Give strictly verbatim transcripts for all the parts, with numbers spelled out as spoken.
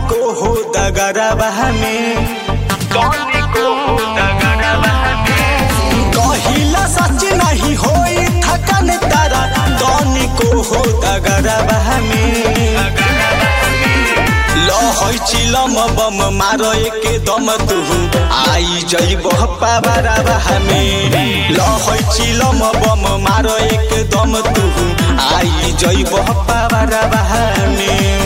को हो दगरबा में कौनी को हो दगरबा में कहिला सच नहीं होई थकन तारा कौनी को हो दगरबा में लहै चिलम बम मारो एक दम तू आई जइब पावरबा में लहै चिलम बम मारो एक दम तू आई जइब पावरबा में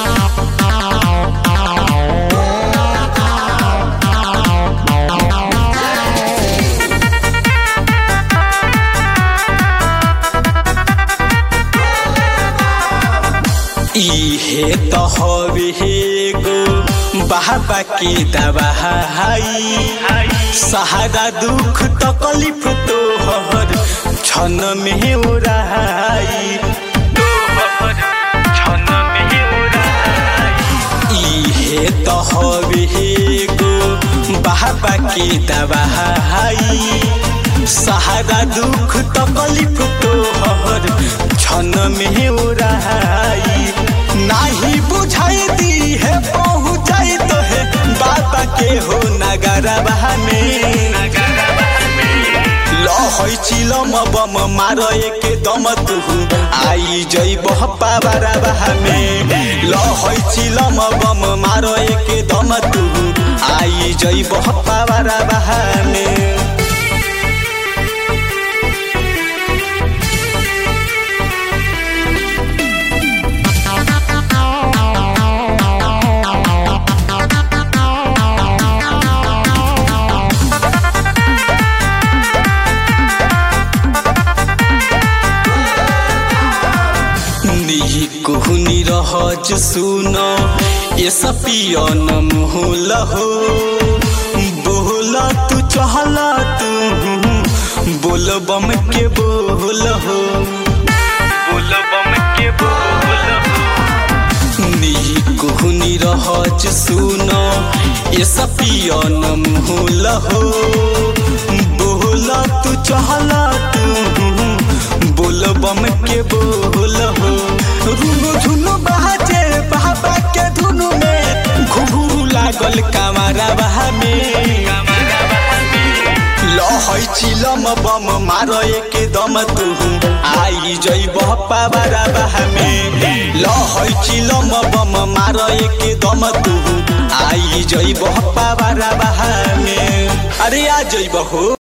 इहे तो हवे गो बाबा के दवाई सहारा दुख तकलीफ तोहर क्षण में उड़ाई इहे तो हवे गो बाबा के दवाई सहारा दुख तकलीफ तोहर क्षण में उड़ाई नहीं बुझाई दी है पहुँचाई तो है बाबा के हो नगरबा में लहै चिलम बम मारो एक दम तू आई जइब पावरबा में लहै चिलम बम मारो एक दम तू आई जइब पावरबा में कुहनी रहज सुनो ये सपियन मुहल हो बोल तू चहला तू बोल बम के बोल हो बोल बम के बोल हो नी कुहनी रहज सुनो ये सपियन मुहल हो बोल तू चहला तू बोल बम के बोल हो रुनु झुनु बहाजे बाबा के धुनु में घुघुरु लागल कमरबा में लहै चिलम बम मारो एक दम तू आई जइब पावरबा में लहै चिलम बम मारो एक दम तू आई जइब पावरबा में अरे आ जइब हो।